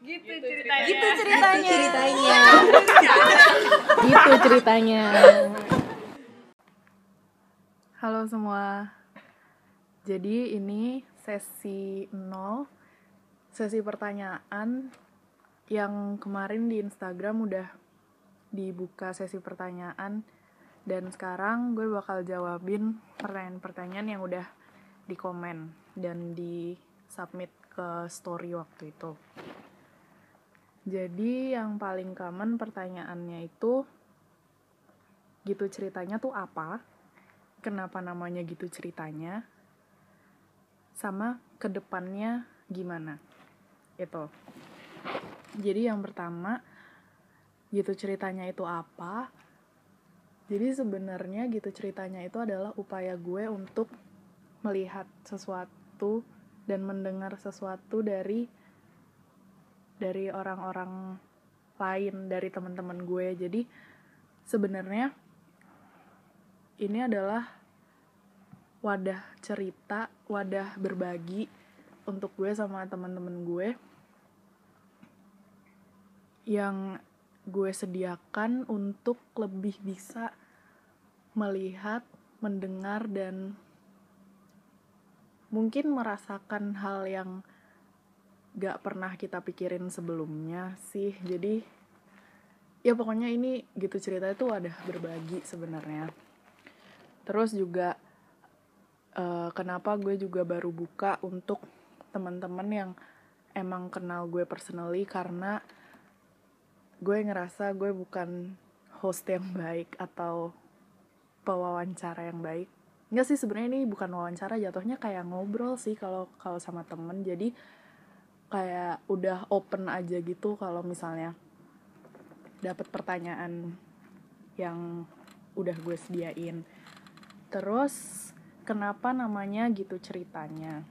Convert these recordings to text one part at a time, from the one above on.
Gitu ceritanya. Halo semua. Jadi ini sesi 0, sesi pertanyaan yang kemarin di Instagram udah dibuka sesi pertanyaan, dan sekarang gue bakal jawabin pertanyaan-pertanyaan yang udah di komen dan di submit ke story waktu itu. Jadi yang paling common pertanyaannya itu, gitu ceritanya tuh apa? Kenapa namanya gitu ceritanya? Sama kedepannya gimana? Itu. Jadi yang pertama, gitu ceritanya itu apa? Jadi sebenarnya gitu ceritanya itu adalah upaya gue untuk melihat sesuatu dan mendengar sesuatu dari orang-orang lain, dari teman-teman gue. Jadi sebenarnya ini adalah wadah cerita, wadah berbagi untuk gue sama teman-teman gue yang gue sediakan untuk lebih bisa melihat, mendengar, dan mungkin merasakan hal yang gak pernah kita pikirin sebelumnya sih. Jadi ya pokoknya ini gitu cerita itu wadah berbagi sebenarnya. Terus juga kenapa gue juga baru buka untuk teman-teman yang emang kenal gue personally, karena gue ngerasa gue bukan host yang baik atau pewawancara yang baik. Enggak sih, sebenarnya ini bukan wawancara, jatuhnya kayak ngobrol sih kalau sama temen. Jadi kayak udah open aja gitu kalau misalnya dapat pertanyaan yang udah gue sediain. Terus kenapa namanya gitu ceritanya?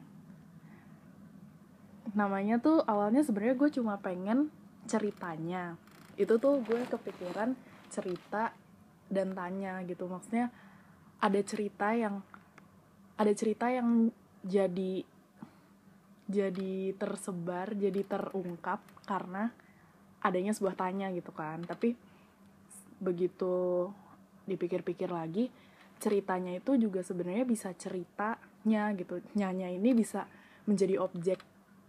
Namanya tuh awalnya sebenarnya gue cuma pengen ceritanya. Itu tuh gue kepikiran cerita dan tanya gitu. Maksudnya ada cerita yang jadi tersebar, jadi terungkap karena adanya sebuah tanya gitu kan. Tapi begitu dipikir-pikir lagi, ceritanya itu juga sebenarnya bisa ceritanya gitu. Nyanya ini bisa menjadi objek,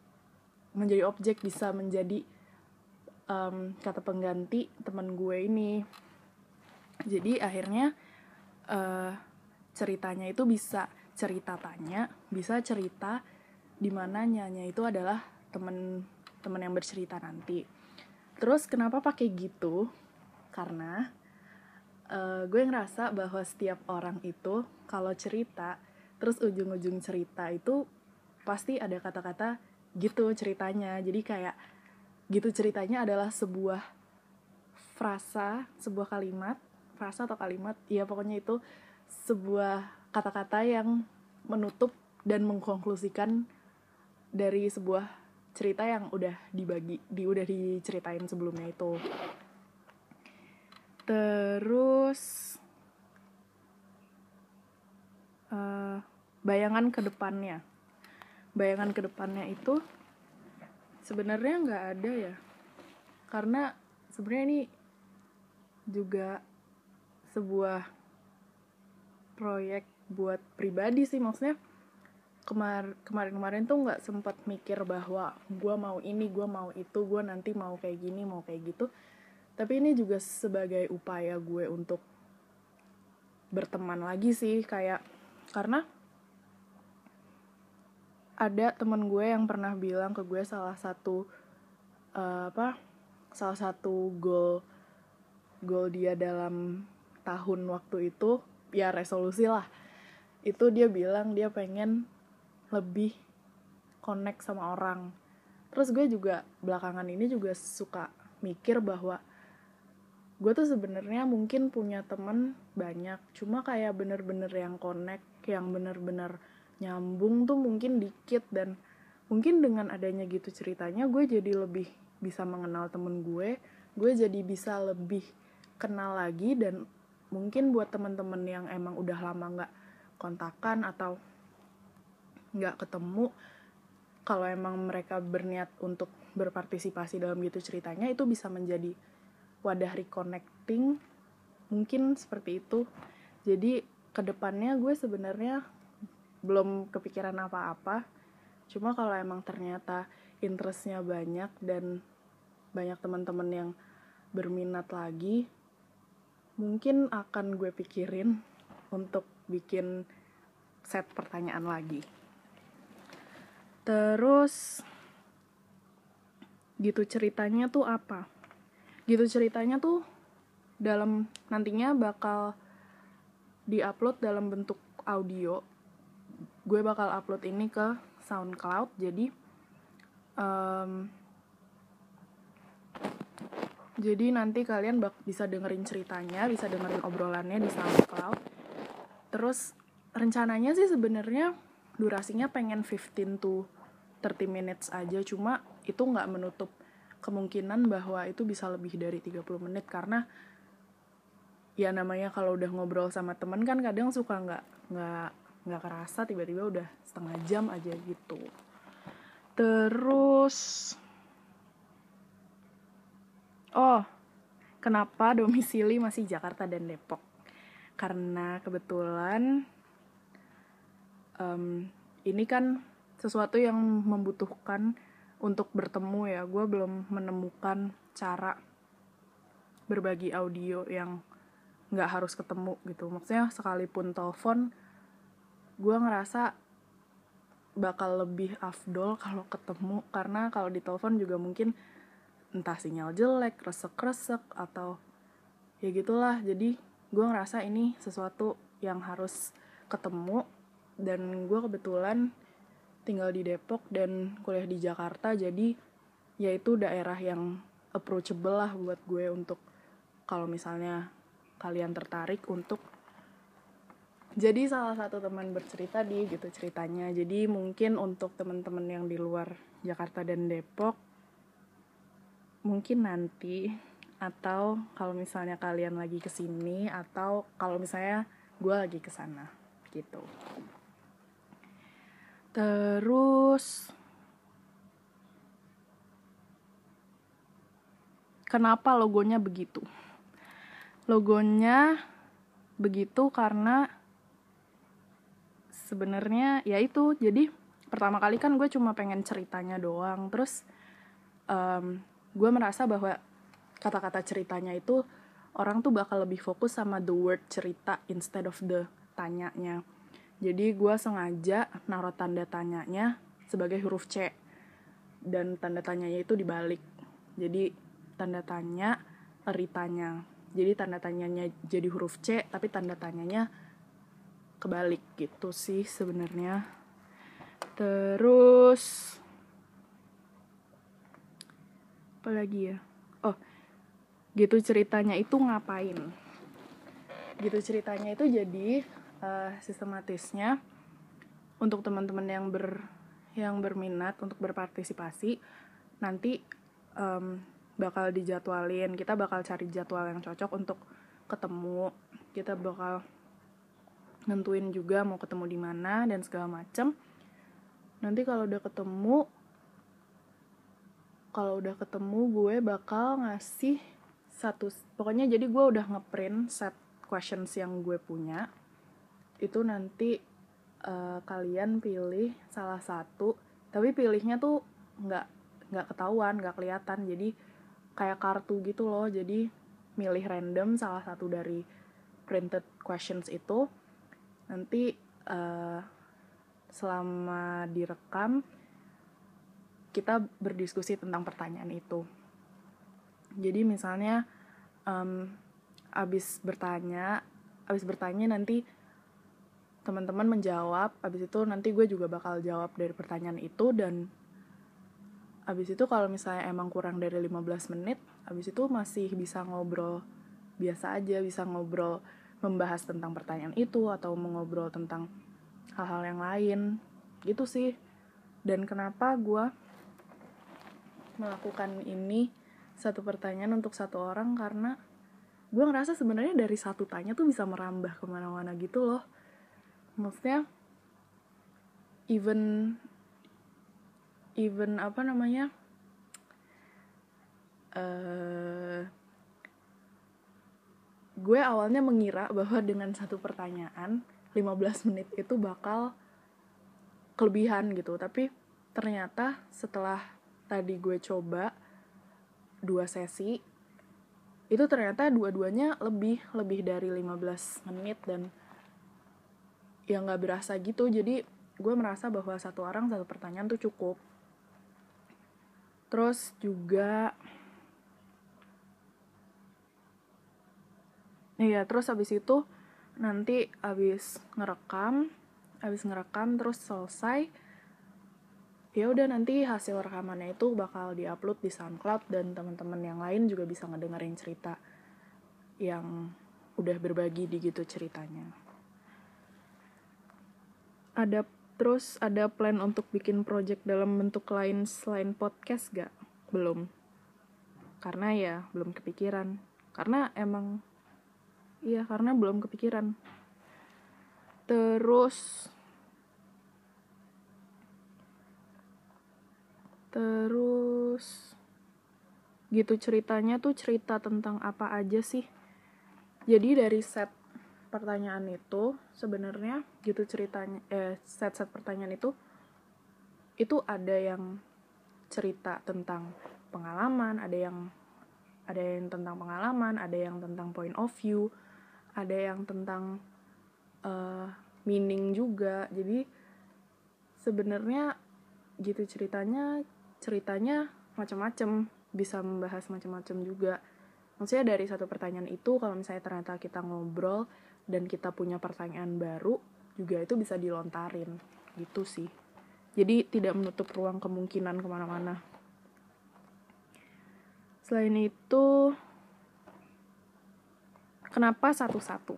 bisa menjadi kata pengganti teman gue ini. Jadi akhirnya ceritanya itu bisa cerita tanya, bisa cerita dimana nyanya itu adalah teman yang bercerita nanti. Terus kenapa pakai gitu? Karena gue ngerasa bahwa setiap orang itu kalau cerita, terus ujung-ujung cerita itu pasti ada kata-kata gitu ceritanya. Jadi kayak gitu ceritanya adalah sebuah frasa atau kalimat, ya pokoknya itu sebuah kata-kata yang menutup dan mengkonklusikan dari sebuah cerita yang udah udah diceritain sebelumnya itu. Terus bayangan kedepannya itu sebenarnya nggak ada ya, karena sebenarnya ini juga sebuah proyek buat pribadi sih. Maksudnya kemarin tuh nggak sempat mikir bahwa gue mau ini, gue mau itu, gue nanti mau kayak gini, mau kayak gitu. Tapi ini juga sebagai upaya gue untuk berteman lagi sih, kayak karena ada teman gue yang pernah bilang ke gue salah satu goal dia dalam tahun waktu itu, ya resolusi lah, itu dia bilang dia pengen lebih connect sama orang. Terus gue juga belakangan ini juga suka mikir bahwa gue tuh sebenarnya mungkin punya teman banyak, cuma kayak bener-bener yang connect, yang bener-bener nyambung tuh mungkin dikit. Dan mungkin dengan adanya gitu ceritanya, gue jadi lebih bisa mengenal temen gue jadi bisa lebih kenal lagi. Dan mungkin buat teman-teman yang emang udah lama nggak kontakan atau nggak ketemu, kalau emang mereka berniat untuk berpartisipasi dalam gitu ceritanya, itu bisa menjadi wadah reconnecting, mungkin seperti itu. Jadi kedepannya gue sebenarnya belum kepikiran apa-apa, cuma kalau emang ternyata interestnya banyak dan banyak teman-teman yang berminat lagi, mungkin akan gue pikirin untuk bikin set pertanyaan lagi. Terus gitu ceritanya tuh apa? Gitu ceritanya tuh dalam nantinya bakal diupload dalam bentuk audio. Gue bakal upload ini ke SoundCloud. Jadi nanti kalian bisa dengerin ceritanya, bisa dengerin obrolannya di SoundCloud. Terus rencananya sih sebenarnya durasinya pengen 15 to 30 minutes aja, cuma itu nggak menutup kemungkinan bahwa itu bisa lebih dari 30 menit, karena ya namanya kalau udah ngobrol sama temen kan kadang suka nggak kerasa tiba-tiba udah setengah jam aja gitu. Terus kenapa domisili masih Jakarta dan Depok? Karena kebetulan ini kan sesuatu yang membutuhkan untuk bertemu ya. Gue belum menemukan cara berbagi audio yang nggak harus ketemu gitu. Maksudnya sekalipun telepon, gue ngerasa bakal lebih afdol kalau ketemu, karena kalau di telepon juga mungkin entah sinyal jelek, resek-resek, atau ya gitulah. Jadi gue ngerasa ini sesuatu yang harus ketemu, dan gue kebetulan tinggal di Depok dan kuliah di Jakarta, jadi ya itu daerah yang approachable lah buat gue untuk kalau misalnya kalian tertarik untuk jadi salah satu teman bercerita di gitu ceritanya. Jadi mungkin untuk teman-teman yang di luar Jakarta dan Depok, mungkin nanti, atau kalau misalnya kalian lagi kesini, atau kalau misalnya gue lagi kesana gitu. Terus kenapa logonya begitu? Logonya begitu karena sebenarnya ya itu, jadi pertama kali kan gue cuma pengen ceritanya doang. Terus gue merasa bahwa kata-kata ceritanya itu orang tuh bakal lebih fokus sama the word cerita instead of the tanyanya. Jadi gue sengaja naruh tanda tanyanya sebagai huruf C, dan tanda tanyanya itu dibalik. Jadi tanda tanya, eritanya. Jadi tanda tanyanya jadi huruf C, tapi tanda tanyanya kebalik gitu sih sebenarnya. Terus apa lagi ya? Gitu ceritanya itu ngapain? Gitu ceritanya itu jadi sistematisnya untuk teman-teman yang berminat untuk berpartisipasi, nanti bakal dijadwalin. Kita bakal cari jadwal yang cocok untuk ketemu. Kita bakal nentuin juga mau ketemu di mana dan segala macam. Nanti kalau udah ketemu gue bakal ngasih pokoknya jadi gue udah ngeprint set questions yang gue punya. Itu nanti kalian pilih salah satu, tapi pilihnya tuh nggak ketahuan, nggak kelihatan, jadi kayak kartu gitu loh. Jadi milih random salah satu dari printed questions itu. Nanti selama direkam kita berdiskusi tentang pertanyaan itu. Jadi misalnya abis bertanya nanti teman-teman menjawab, abis itu nanti gue juga bakal jawab dari pertanyaan itu, dan abis itu kalau misalnya emang kurang dari 15 menit, abis itu masih bisa ngobrol biasa aja, bisa ngobrol membahas tentang pertanyaan itu atau mengobrol tentang hal-hal yang lain gitu sih. Dan kenapa gue melakukan ini satu pertanyaan untuk satu orang, karena gue ngerasa sebenarnya dari satu tanya tuh bisa merambah kemana-mana gitu loh. Maksudnya even even gue awalnya mengira bahwa dengan satu pertanyaan 15 menit itu bakal kelebihan gitu, tapi ternyata setelah tadi gue coba 2 sesi itu ternyata dua-duanya lebih dari 15 menit dan ya nggak berasa gitu. Jadi gue merasa bahwa satu orang satu pertanyaan tuh cukup. Terus juga terus habis itu nanti habis ngerekam terus selesai, ya udah nanti hasil rekamannya itu bakal diupload di SoundCloud dan teman-teman yang lain juga bisa ngedengerin cerita yang udah berbagi di gitu ceritanya. Ada plan untuk bikin project dalam bentuk lain selain podcast gak? Belum. Karena ya belum kepikiran. Karena belum kepikiran. Terus gitu ceritanya tuh cerita tentang apa aja sih? Jadi dari set pertanyaan itu sebenarnya gitu ceritanya, set pertanyaan itu ada yang cerita tentang pengalaman, ada yang tentang pengalaman, ada yang tentang point of view, ada yang tentang meaning juga. Jadi sebenarnya gitu ceritanya macam-macam, bisa membahas macam-macam juga. Maksudnya dari satu pertanyaan itu kalau misalnya ternyata kita ngobrol dan kita punya pertanyaan baru juga itu bisa dilontarin gitu sih. Jadi tidak menutup ruang kemungkinan kemana-mana. Selain itu, kenapa satu-satu?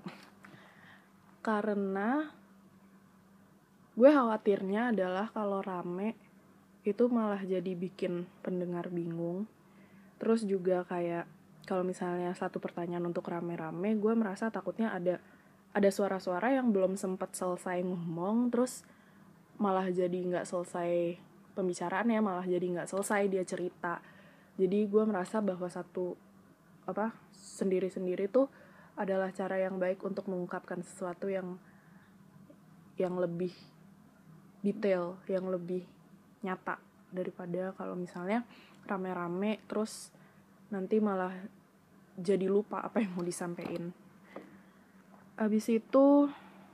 Karena gue khawatirnya adalah kalau rame itu malah jadi bikin pendengar bingung. Terus juga kayak kalau misalnya satu pertanyaan untuk rame-rame, gue merasa takutnya ada suara-suara yang belum sempat selesai ngomong, terus malah jadi nggak selesai pembicaraannya, malah jadi nggak selesai dia cerita. Jadi gue merasa bahwa sendiri-sendiri tuh adalah cara yang baik untuk mengungkapkan sesuatu yang lebih detail, yang lebih nyata daripada kalau misalnya rame-rame terus nanti malah jadi lupa apa yang mau disampaikan. Abis itu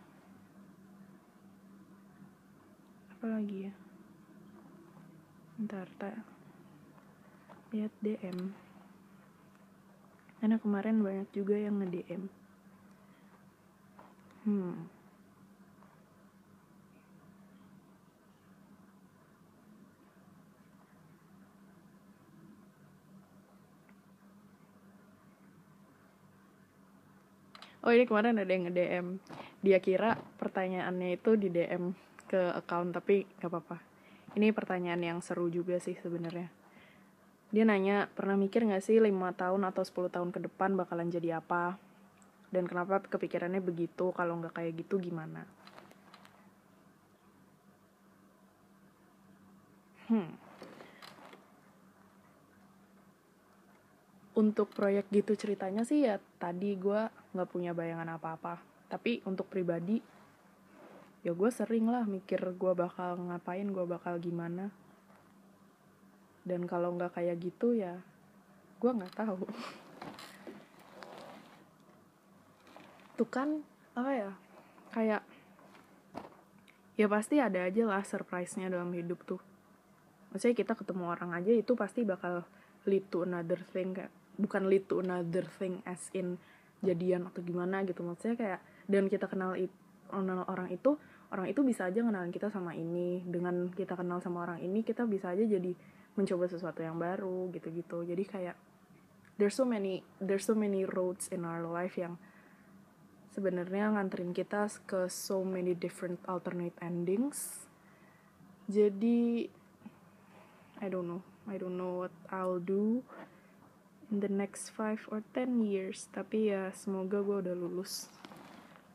apa lagi ya? Bentar, lihat DM. Karena kemarin banyak juga yang nge-DM. Oh, ini kemarin ada yang nge-DM. Dia kira pertanyaannya itu di DM ke account, tapi gak apa-apa. Ini pertanyaan yang seru juga sih sebenarnya. Dia nanya, pernah mikir gak sih 5 tahun atau 10 tahun ke depan bakalan jadi apa? Dan kenapa kepikirannya begitu? Kalau gak kayak gitu gimana? Untuk proyek gitu ceritanya sih ya tadi gue gak punya bayangan apa-apa. Tapi untuk pribadi, ya gue sering lah mikir gue bakal ngapain, gue bakal gimana. Dan kalau gak kayak gitu ya gue gak tahu. Tuh kan kayak ya pasti ada aja lah surprise-nya dalam hidup tuh. Maksudnya kita ketemu orang aja itu pasti bakal lead to another thing, kayak bukan lead to another thing as in jadian atau gimana gitu. Maksudnya kayak dan kita kenal orang itu bisa aja kenalin kita sama ini. Dengan kita kenal sama orang ini kita bisa aja jadi mencoba sesuatu yang baru gitu-gitu. Jadi kayak there's so many roads in our life yang sebenarnya nganterin kita ke so many different alternate endings. Jadi I don't know what I'll do in the next 5 or 10 years. Tapi ya semoga gue udah lulus.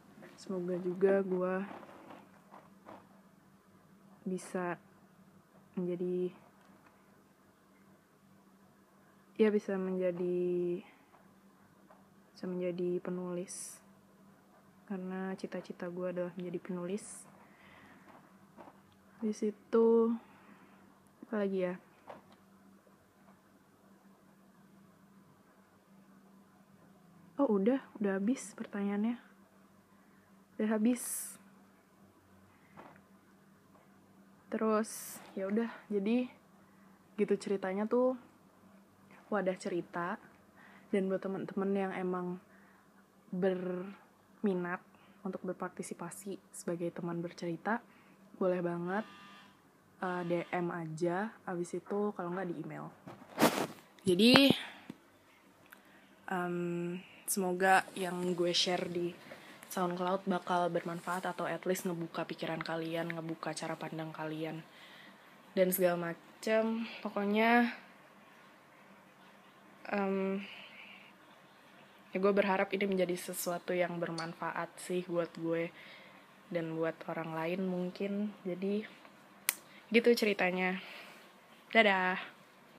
Semoga juga gue bisa menjadi bisa menjadi penulis, karena cita-cita gue adalah menjadi penulis. Di situ apa lagi ya? Oh udah habis pertanyaannya, udah habis. Terus ya udah, jadi gitu ceritanya tuh, wadah cerita. Dan buat teman-teman yang emang berminat untuk berpartisipasi sebagai teman bercerita, boleh banget DM aja, abis itu kalau nggak di email. Jadi semoga yang gue share di SoundCloud bakal bermanfaat, atau at least ngebuka pikiran kalian, ngebuka cara pandang kalian dan segala macem. Pokoknya ya gue berharap ini menjadi sesuatu yang bermanfaat sih buat gue dan buat orang lain mungkin. Jadi gitu ceritanya. Dadah.